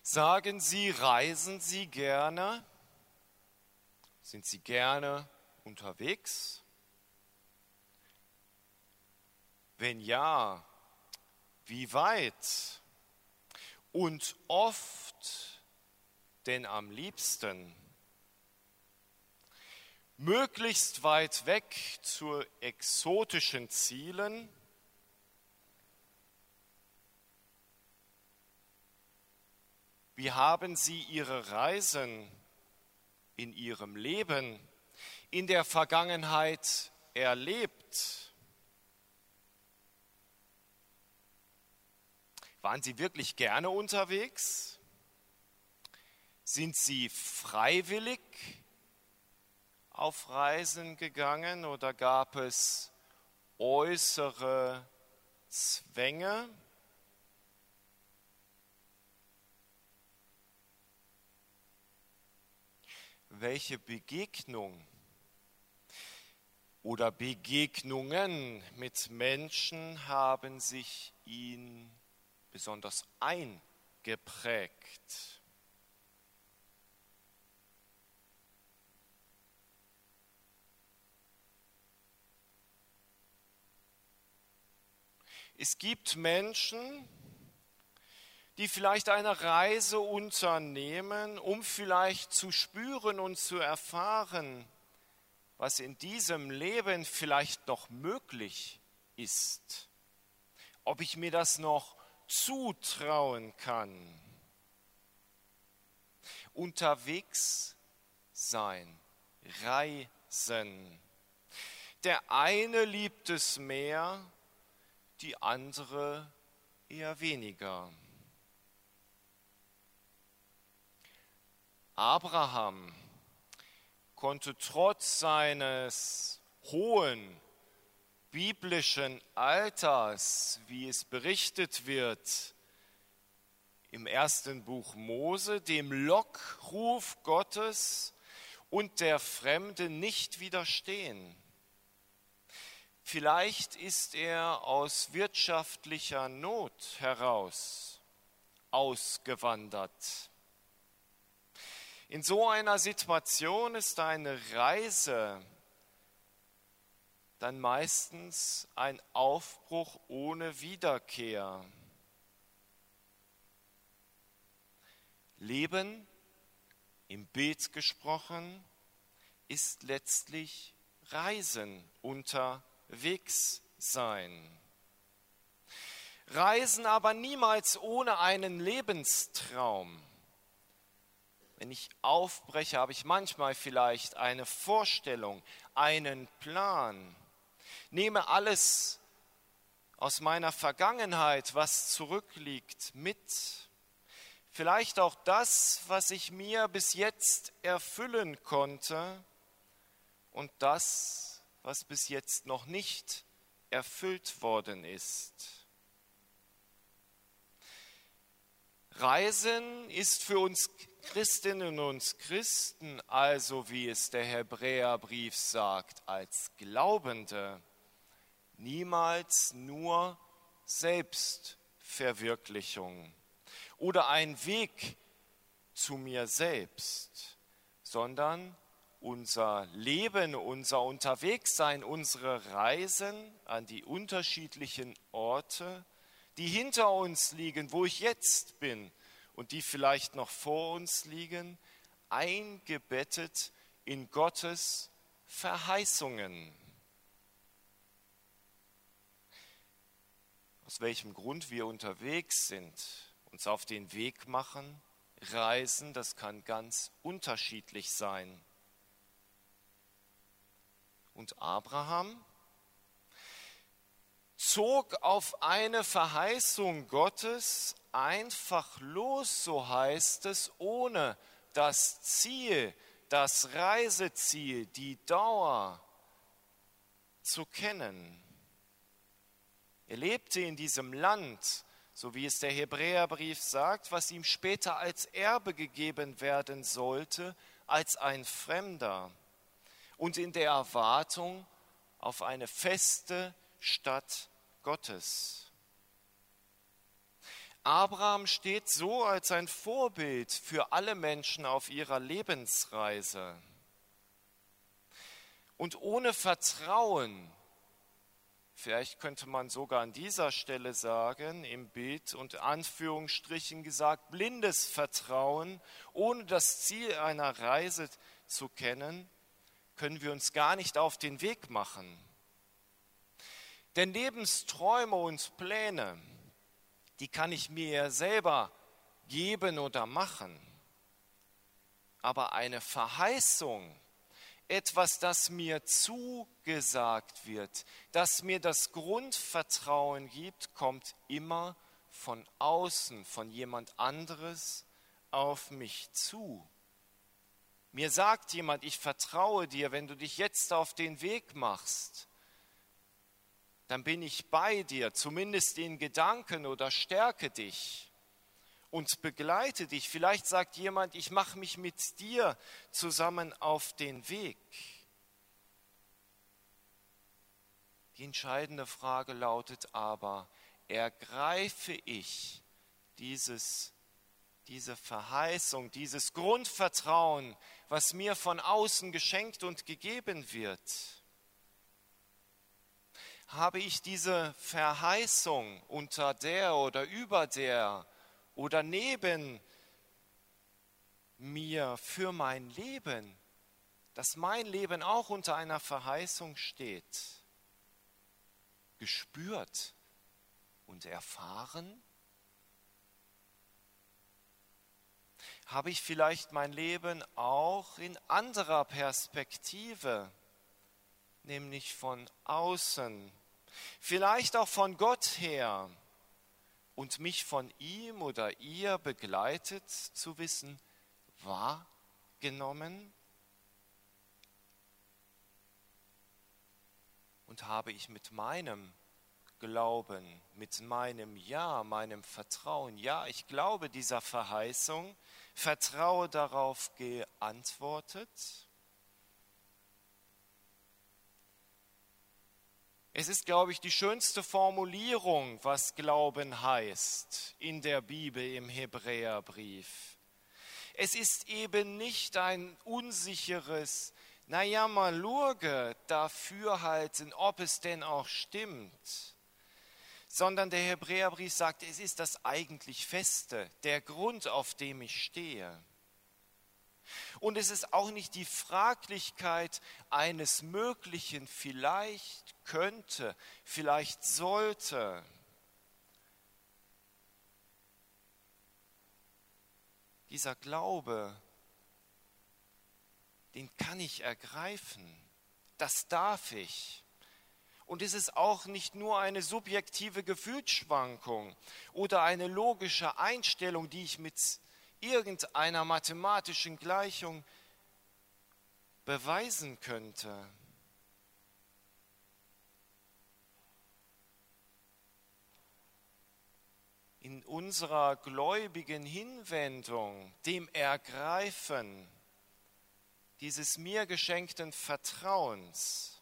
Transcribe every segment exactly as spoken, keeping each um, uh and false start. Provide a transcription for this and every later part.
Sagen Sie, reisen Sie gerne? Sind Sie gerne unterwegs? Wenn ja, wie weit? Und oft denn am liebsten? Möglichst weit weg zu exotischen Zielen? Wie haben Sie Ihre Reisen in Ihrem Leben in der Vergangenheit erlebt? Waren Sie wirklich gerne unterwegs? Sind Sie freiwillig auf Reisen gegangen oder gab es äußere Zwänge? Welche Begegnung oder Begegnungen mit Menschen haben sich ihn besonders eingeprägt? Es gibt Menschen, die vielleicht eine Reise unternehmen, um vielleicht zu spüren und zu erfahren, was in diesem Leben vielleicht noch möglich ist. Ob ich mir das noch zutrauen kann. Unterwegs sein, reisen. Der eine liebt es mehr, die andere eher weniger. Abraham konnte trotz seines hohen biblischen Alters, wie es berichtet wird, im ersten Buch Mose, dem Lockruf Gottes und der Fremde nicht widerstehen. Vielleicht ist er aus wirtschaftlicher Not heraus ausgewandert. In so einer Situation ist eine Reise dann meistens ein Aufbruch ohne Wiederkehr. Leben, im Bild gesprochen, ist letztlich Reisen, unterwegs sein. Reisen aber niemals ohne einen Lebenstraum. Wenn ich aufbreche, habe ich manchmal vielleicht eine Vorstellung, einen Plan. Nehme alles aus meiner Vergangenheit, was zurückliegt, mit. Vielleicht auch das, was ich mir bis jetzt erfüllen konnte und das, was bis jetzt noch nicht erfüllt worden ist. Reisen ist für uns Christinnen und Christen, also wie es der Hebräerbrief sagt, als Glaubende, niemals nur Selbstverwirklichung oder ein Weg zu mir selbst, sondern unser Leben, unser Unterwegssein, unsere Reisen an die unterschiedlichen Orte, die hinter uns liegen, wo ich jetzt bin und die vielleicht noch vor uns liegen, eingebettet in Gottes Verheißungen. Aus welchem Grund wir unterwegs sind, uns auf den Weg machen, reisen, das kann ganz unterschiedlich sein. Und Abraham zog auf eine Verheißung Gottes einfach los, so heißt es, ohne das Ziel, das Reiseziel, die Dauer zu kennen. Er lebte in diesem Land, so wie es der Hebräerbrief sagt, was ihm später als Erbe gegeben werden sollte, als ein Fremder und in der Erwartung auf eine feste Stadt Gottes. Abraham steht so als ein Vorbild für alle Menschen auf ihrer Lebensreise. Und ohne Vertrauen, vielleicht könnte man sogar an dieser Stelle sagen, im Bild und Anführungsstrichen gesagt, blindes Vertrauen, ohne das Ziel einer Reise zu kennen, können wir uns gar nicht auf den Weg machen. Denn Lebensträume und Pläne, die kann ich mir ja selber geben oder machen. Aber eine Verheißung, etwas, das mir zugesagt wird, das mir das Grundvertrauen gibt, kommt immer von außen, von jemand anderes auf mich zu. Mir sagt jemand, ich vertraue dir, wenn du dich jetzt auf den Weg machst, dann bin ich bei dir, zumindest in Gedanken, oder stärke dich und begleite dich. Vielleicht sagt jemand, ich mache mich mit dir zusammen auf den Weg. Die entscheidende Frage lautet aber, ergreife ich dieses, diese Verheißung, dieses Grundvertrauen, was mir von außen geschenkt und gegeben wird? Habe ich diese Verheißung unter der oder über der oder neben mir für mein Leben, dass mein Leben auch unter einer Verheißung steht, gespürt und erfahren? Habe ich vielleicht mein Leben auch in anderer Perspektive, nämlich von außen, vielleicht auch von Gott her, und mich von ihm oder ihr begleitet zu wissen, wahrgenommen? Und habe ich mit meinem Glauben, mit meinem Ja, meinem Vertrauen, ja, ich glaube dieser Verheißung, vertraue darauf geantwortet? Es ist, glaube ich, die schönste Formulierung, was Glauben heißt in der Bibel im Hebräerbrief. Es ist eben nicht ein unsicheres, naja, mal lurge, dafürhalten, ob es denn auch stimmt, sondern der Hebräerbrief sagt, es ist das eigentlich Feste, der Grund, auf dem ich stehe. Und es ist auch nicht die Fraglichkeit eines möglichen vielleicht könnte, vielleicht sollte. Dieser Glaube, den kann ich ergreifen, das darf ich. Und es ist auch nicht nur eine subjektive Gefühlsschwankung oder eine logische Einstellung, die ich mit irgendeiner mathematischen Gleichung beweisen könnte. In unserer gläubigen Hinwendung, dem Ergreifen dieses mir geschenkten Vertrauens,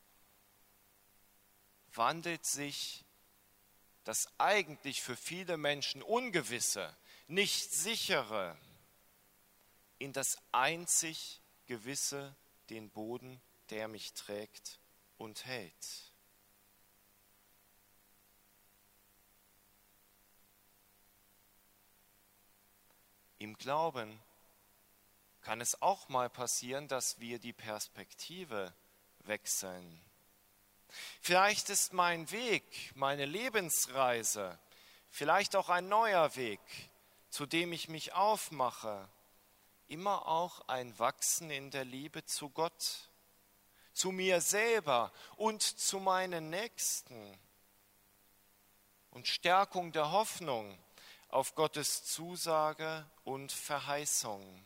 wandelt sich das eigentlich für viele Menschen Ungewisse, nicht sichere, in das einzig Gewisse, den Boden, der mich trägt und hält. Im Glauben kann es auch mal passieren, dass wir die Perspektive wechseln. Vielleicht ist mein Weg, meine Lebensreise, vielleicht auch ein neuer Weg, zu dem ich mich aufmache, immer auch ein Wachsen in der Liebe zu Gott, zu mir selber und zu meinen Nächsten und Stärkung der Hoffnung auf Gottes Zusage und Verheißung.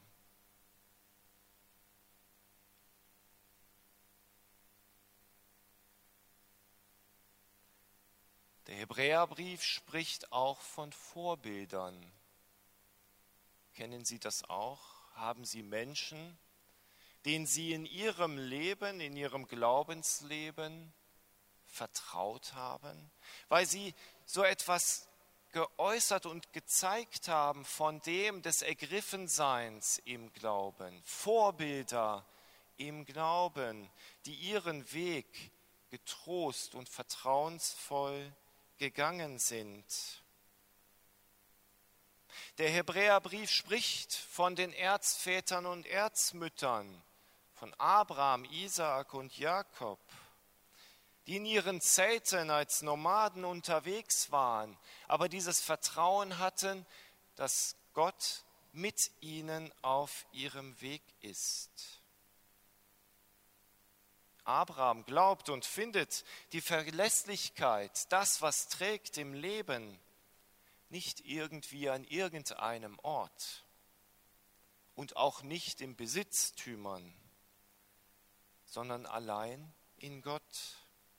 Der Hebräerbrief spricht auch von Vorbildern. Kennen Sie das auch? Haben Sie Menschen, denen Sie in Ihrem Leben, in Ihrem Glaubensleben vertraut haben, weil Sie so etwas geäußert und gezeigt haben von dem des Ergriffenseins im Glauben. Vorbilder im Glauben, die ihren Weg getrost und vertrauensvoll gegangen sind. Der Hebräerbrief spricht von den Erzvätern und Erzmüttern, von Abraham, Isaak und Jakob, die in ihren Zelten als Nomaden unterwegs waren, aber dieses Vertrauen hatten, dass Gott mit ihnen auf ihrem Weg ist. Abraham glaubt und findet die Verlässlichkeit, das, was trägt im Leben, nicht irgendwie an irgendeinem Ort und auch nicht in Besitztümern, sondern allein in Gott.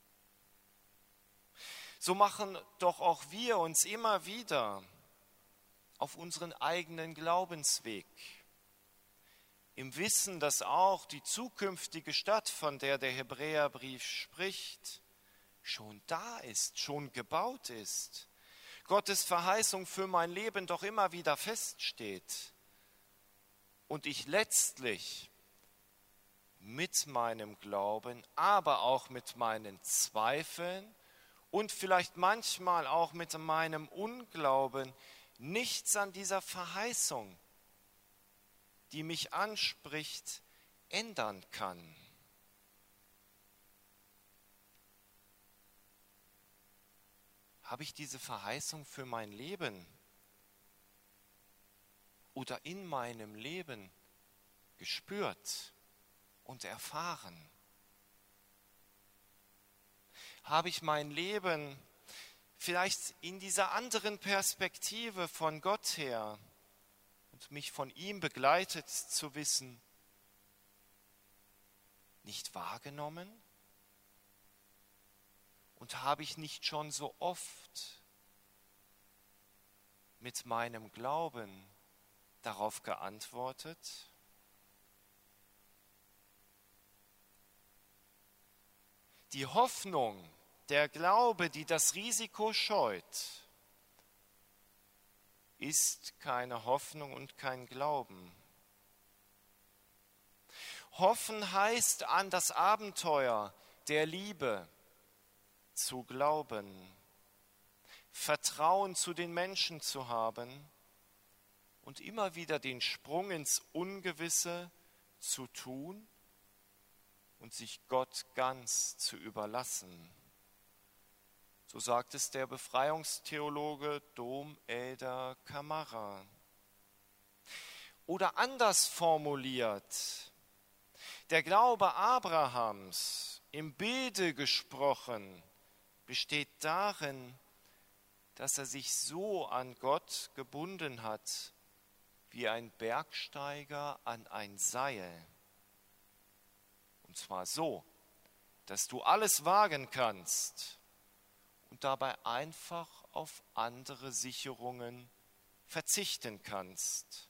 So machen doch auch wir uns immer wieder auf unseren eigenen Glaubensweg, im Wissen, dass auch die zukünftige Stadt, von der der Hebräerbrief spricht, schon da ist, schon gebaut ist. Gottes Verheißung für mein Leben doch immer wieder feststeht und ich letztlich mit meinem Glauben, aber auch mit meinen Zweifeln und vielleicht manchmal auch mit meinem Unglauben nichts an dieser Verheißung, die mich anspricht, ändern kann. Habe ich diese Verheißung für mein Leben oder in meinem Leben gespürt und erfahren? Habe ich mein Leben vielleicht in dieser anderen Perspektive von Gott her und mich von ihm begleitet zu wissen, nicht wahrgenommen? Und habe ich nicht schon so oft mit meinem Glauben darauf geantwortet? Die Hoffnung, der Glaube, die das Risiko scheut, ist keine Hoffnung und kein Glauben. Hoffen heißt an das Abenteuer der Liebe zu glauben, Vertrauen zu den Menschen zu haben und immer wieder den Sprung ins Ungewisse zu tun und sich Gott ganz zu überlassen. So sagt es der Befreiungstheologe Dom Elder Camara. Oder anders formuliert, der Glaube Abrahams, im Bilde gesprochen, besteht darin, dass er sich so an Gott gebunden hat, wie ein Bergsteiger an ein Seil. Und zwar so, dass du alles wagen kannst und dabei einfach auf andere Sicherungen verzichten kannst.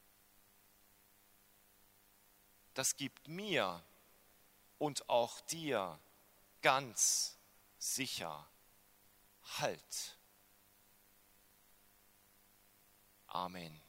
Das gibt mir und auch dir ganz sicher Halt. Amen.